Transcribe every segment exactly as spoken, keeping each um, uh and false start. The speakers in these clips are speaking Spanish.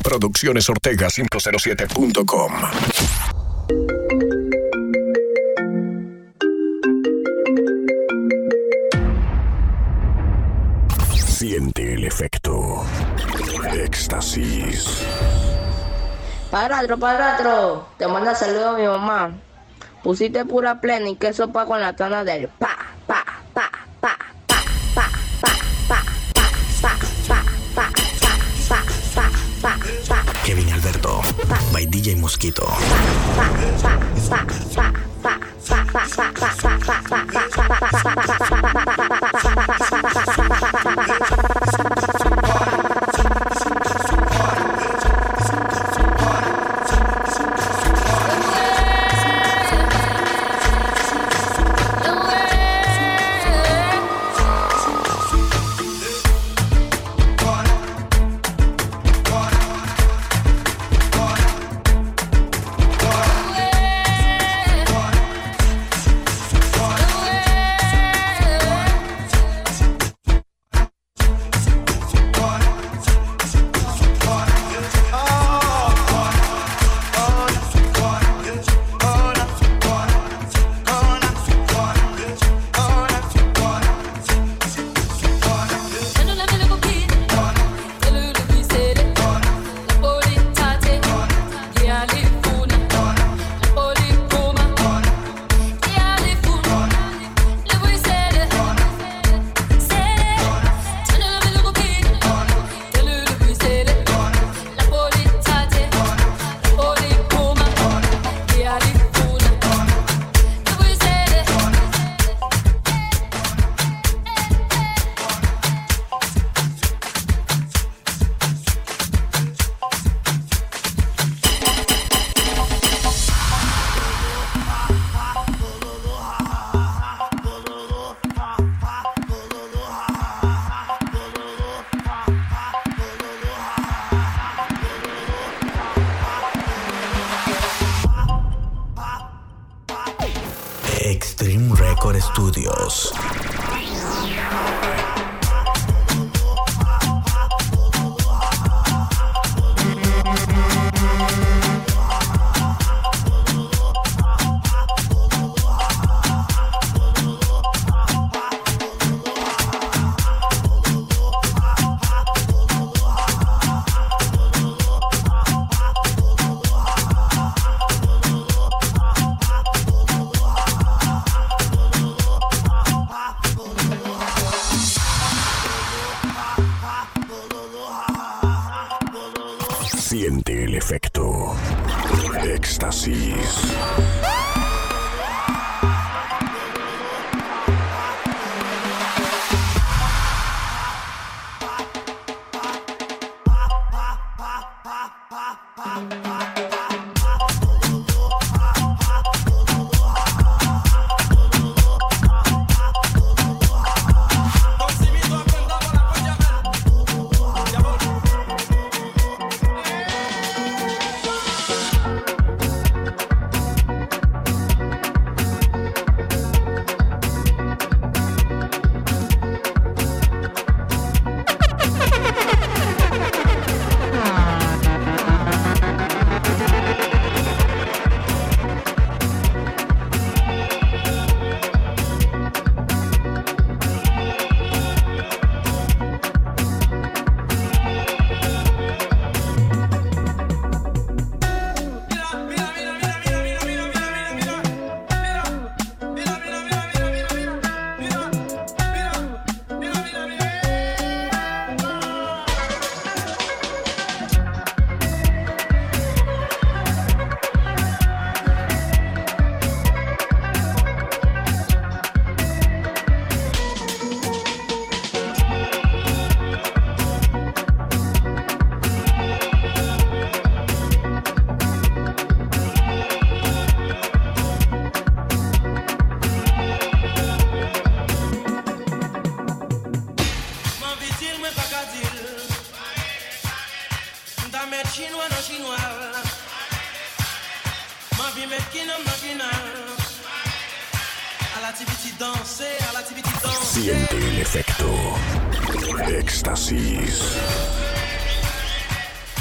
Producciones Ortega quinientos siete punto com. Siente el efecto éxtasis. Padrastro, padrastro, te manda saludos a mi mamá. Pusiste pura plena y queso pa con la tona del pa, pa, pa, pa, pa, pa, pa, pa, pa, pa, pa, pa, pa, pa, pa. Kevin Alberto, by D J Mosquito. Pa, pa, pa, pa, pa, pa, pa, pa, pa, pa, pa, pa, Extreme Record Studios. Siente el efecto éxtasis. Siente el efecto éxtasis. Dame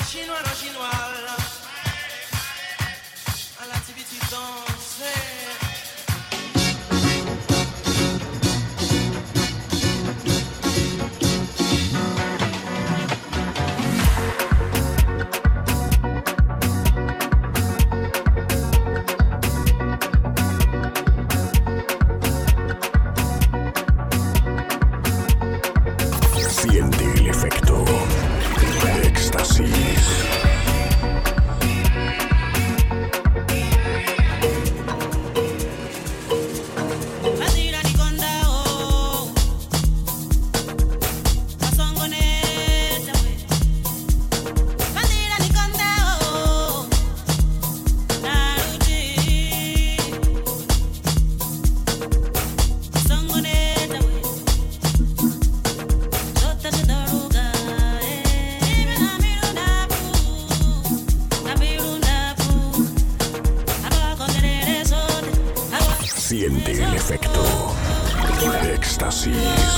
Siente el efecto éxtasis. Siente el efecto éxtasis.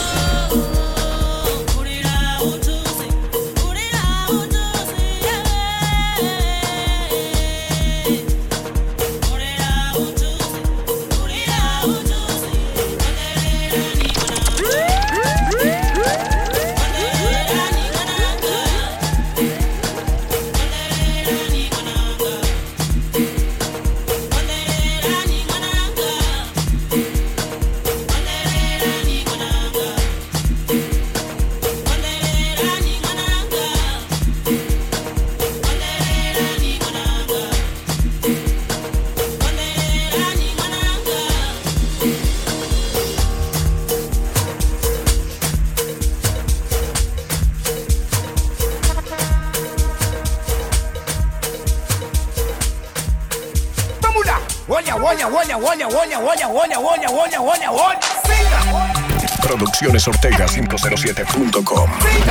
Olha, olha, olha, olha, olha, olha, olha, olha, olha, olha, olha. Siga. Producciones Ortega cinco cero siete punto com. Siga.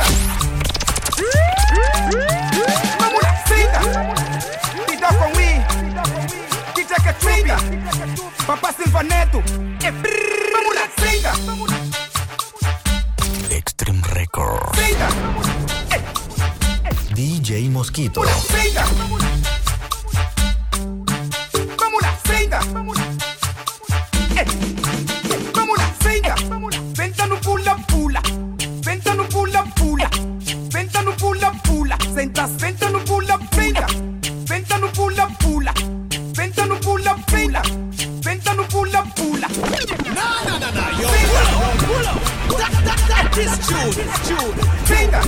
Vamos lá, siga. Tita com I. Tita Cachuita. Papá Silva Neto. Vamos lá, siga. Extreme Record. Siga. D J Mosquito. Siga. Siga. Eh. Vamos lá, siga. Senta no pula, pula. Senta no pula, pula. Senta no pula, pula. Senta, senta no pula, pula. Senta no pula, pula. Senta no pula, pula. Senta no pula, pula. No, no, no, no, yo. Pull up, pull up. That, that, that is true, it's true. Siga.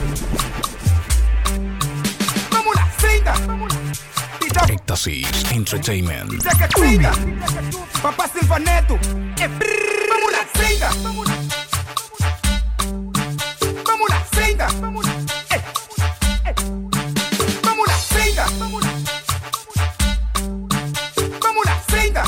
Vamos lá, siga. Éxtasis Entertainment. Siga. Papá Silva Neto. Vamos lá, siga. Vamos lá, siga. Vamos lá, siga. Vamos lá, siga.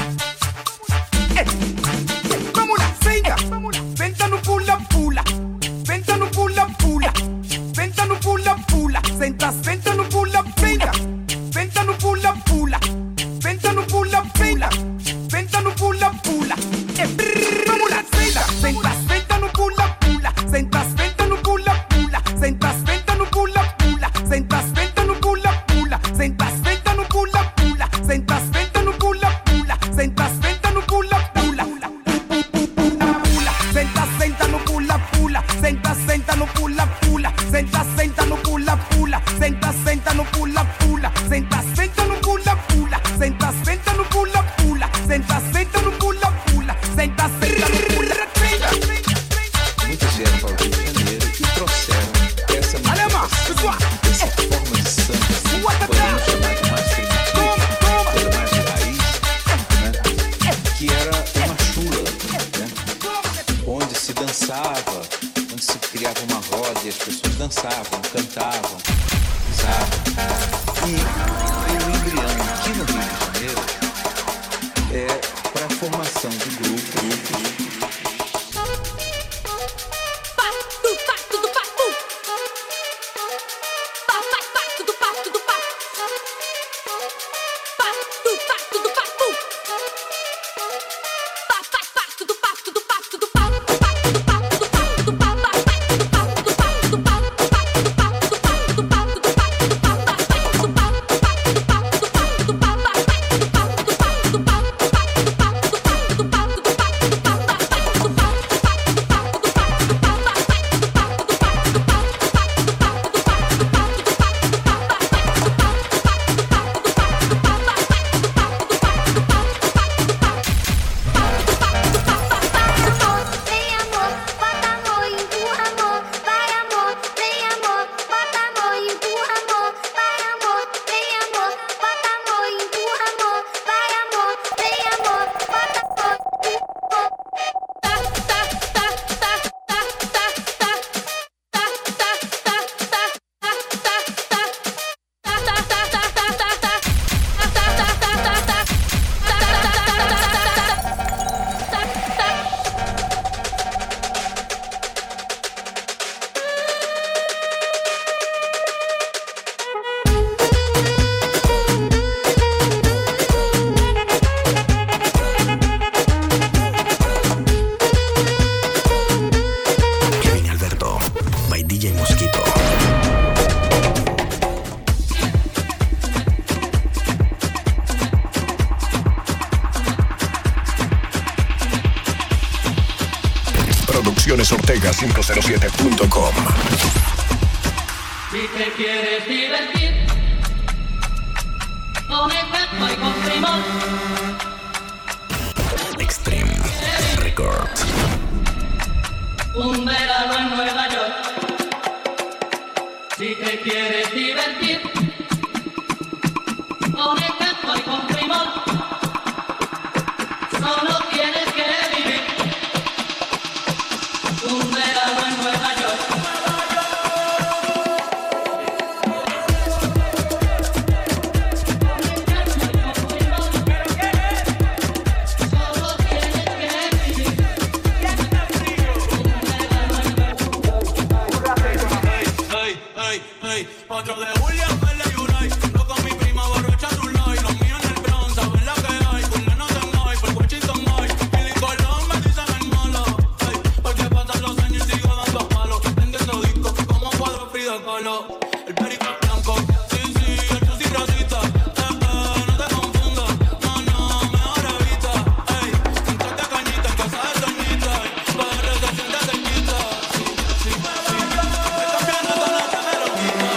Vamos lá, siga. Senta no pula, pula. Senta no pula, pula. Senta no pula, pula. Senta, senta no pula, pula. Senta no pula, pula. Senta no pula, pula. Senta no pula, pula. Vamos lá, senta. Senta, senta no pula, pula. Senta, senta no pula, pula. Senta, senta no pula, pula. Senta, senta no pula, pula. Senta, senta no pula, pula. Senta, senta no pula, pula. Senta, senta no pula, pula. Senta, senta no pula, pula. Senta, senta no pula, pula. Senta, senta no pula, pula. Senta, senta no pula, pula. Senta, senta no pula, pula. Senta, senta no pula, pula. Senta, senta no pula, pula. Senta, senta no pula, pula. Muitos vieram para o Rio de Janeiro e trouxeram essa manifestação, essa forma de samba, assim, podemos chamar de mais primitiva, coisa mais de raiz, né? Que era uma chula, né? Onde se dançava, onde se criava uma roda e as pessoas dançavam, cantavam, sabe? E o embrião aqui no Rio de Janeiro é para a formação de grupo, grupo, Ortega cinco cero siete punto com. Si te quieres divertir, con efecto y con primor. Extreme Records. Un verano en Nueva York. Si te quieres divertir, con efecto y con primor. Solo tienes que vivir. Un verano en Nueva York. Otro de Julia, Vela y Uray. Yo con mi prima borracha tu like. Los míos en el Bronx, saben la que hay. Con menos de Mike, por Washington Mike. Billy Colón me dicen el malo. Ay, porque pasan los años y sigo dando palos. Vendiendo discos como cuadro Frida Kahlo. El perico es blanco, sí, sí, el chus y rosita. Eh, eh, no te confundas, no, no, mejor evita. Ey, un shot de cañita en casa de Toñita. Para que se sienta cerquita. Sí, sí, sí. Me cambiando esta noche, me lo quita.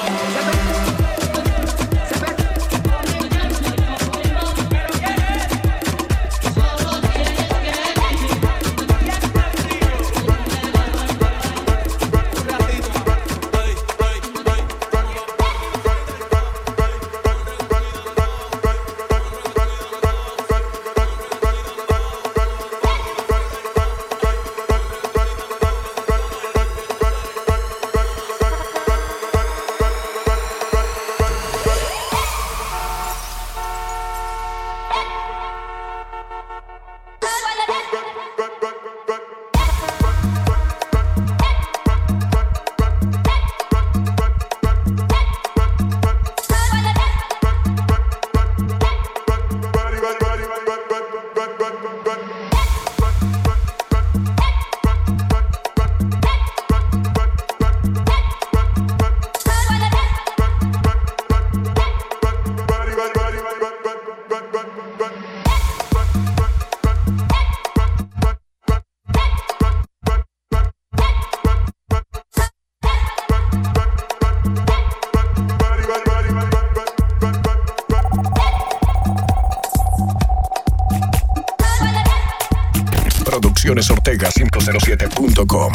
Producciones Ortega cinco cero siete punto com.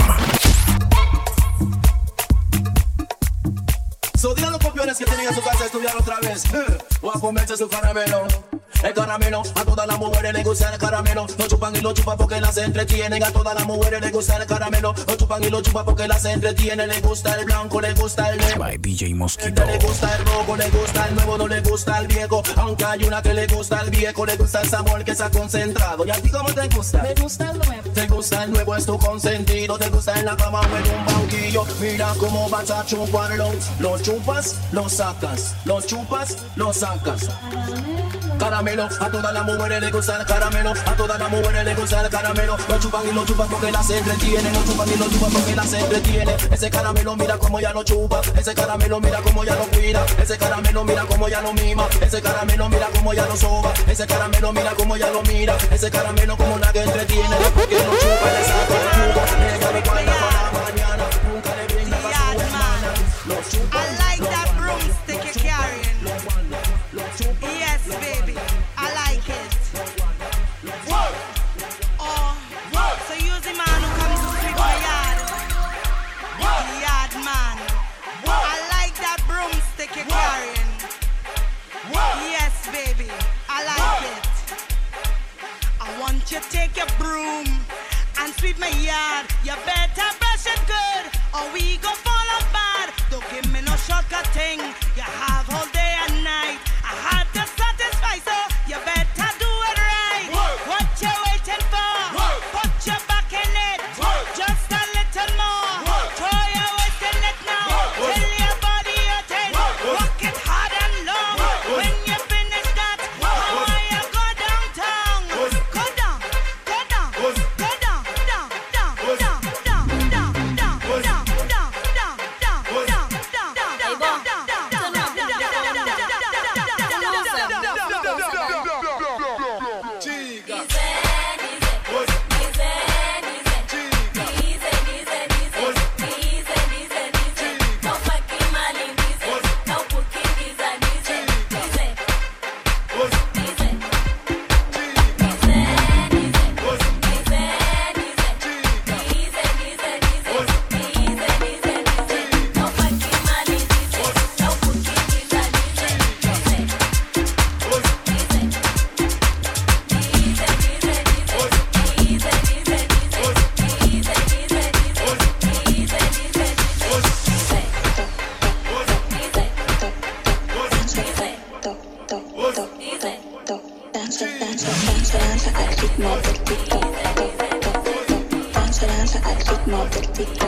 So digan los copiones que tienen en su casa a estudiar otra vez. O a comerse su caramelo. El caramelo, a todas las mujeres les gusta el caramelo. Lo chupan y lo chupan porque las entretienen. A todas las mujeres les gusta el caramelo. Lo chupan y lo chupan porque las entretienen. Les gusta el blanco, les gusta el negro. By D J Mosquito. Le gusta el rojo, le gusta el nuevo, no le gusta el viejo. Aunque hay una que le gusta el viejo, le gusta el sabor que se ha concentrado. ¿Y a ti cómo te gusta? Me gusta el nuevo. Te gusta el nuevo, es tu consentido. Te gusta en la cama o en un banquillo. Mira cómo vas a chuparlo. Lo chupas, lo sacas. Lo chupas, lo sacas. Caramelo, a todas las mujeres les gusta el caramelo. A todas las mujeres les gusta el caramelo. Lo chupan y lo chupan porque las entretienen. Lo chupan y lo chupan porque las entretienen. Ese caramelo mira como ya lo chupa. Ese caramelo mira como ya lo cuida. Ese caramelo mira como ya lo mima. Ese caramelo mira como ya lo soba. Ese caramelo mira como ya lo mira. Ese caramelo como la que entretiene. Porque lo chupa, le saca el jugo. Le da mi guarda para mañana. Nunca le brinda para su hermana. Lo chupa. I like that broomstick you're carrying. Yes, baby. I like it. Oh, so you're the man who comes to sweep my yard. Yard man. I like that broomstick you're carrying. Yes, baby. I like it. I want you to take your broom and sweep my yard. You better brush it good or we go fall apart. Don't give me no shortcut thing. You have all day and night. I had to satisfy, so you better do it right. What you waiting for? Put your back in it. Just a little more. Throw your waist in it now. Till your body hurting. Work it hard and long. When you finish that, how are you go downtown? Go down, go down, go down, down, down, down. ritmo del tic-toc. Danza, danza al ritmo del tic-toc.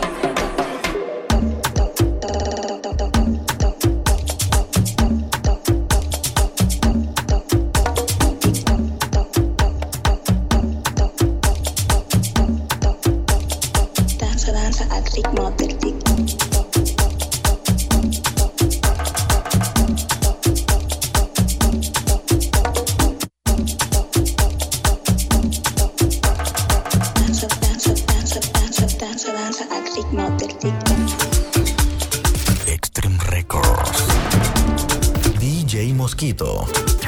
Extreme Records. D J Mosquito.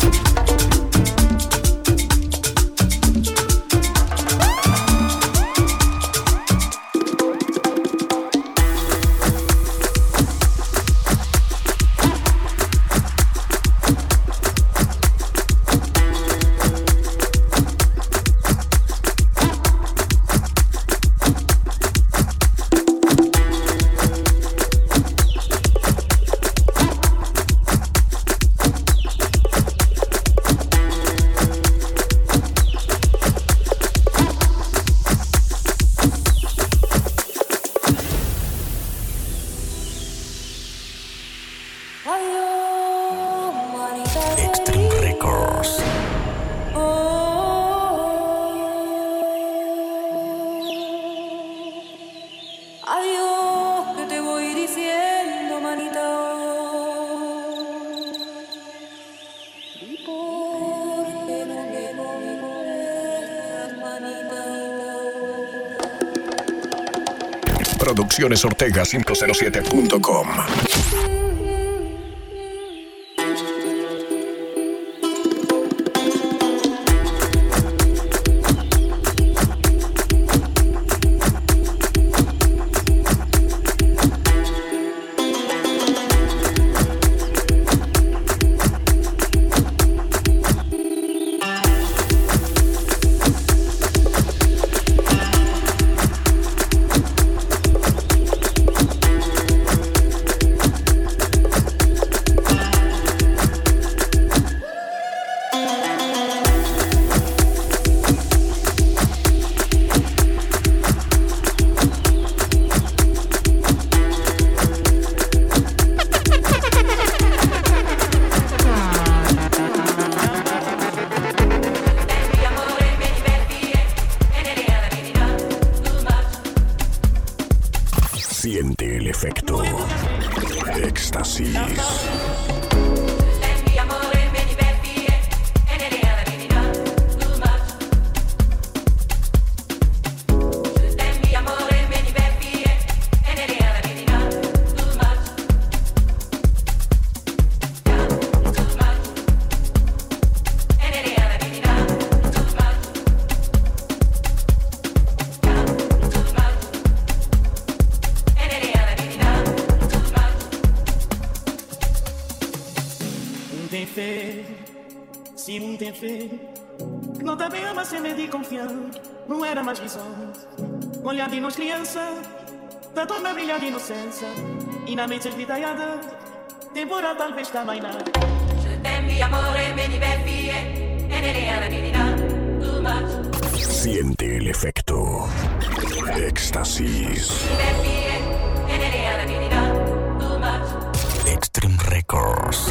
Extreme Records. Adiós, que te voy diciendo, manita. ¿Y por qué no me voy a mover, manita? Producciones Ortega quinientos siete punto com. Siente el efecto. Éxtasis. Se não tem fé, não tá bem, mas se me de confiar, não era mais visões. Olhar de nós criança, tá toda a brilha de inocência, e na mente esvidaiada, temporada talvez tá mais nada. Je t'aime, mi amore, me divertie, e nele alla divinità, too much. Siente el efecto. Éxtasis. Divertie, e nele alla divinità, too much. Extreme Records.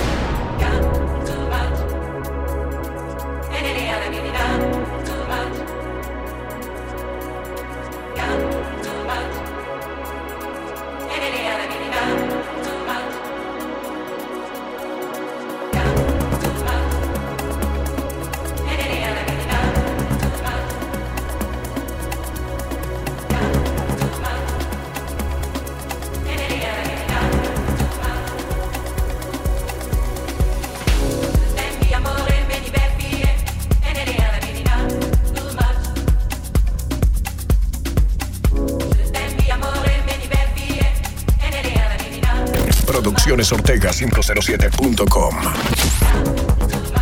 Producciones Ortega quinientos siete punto com.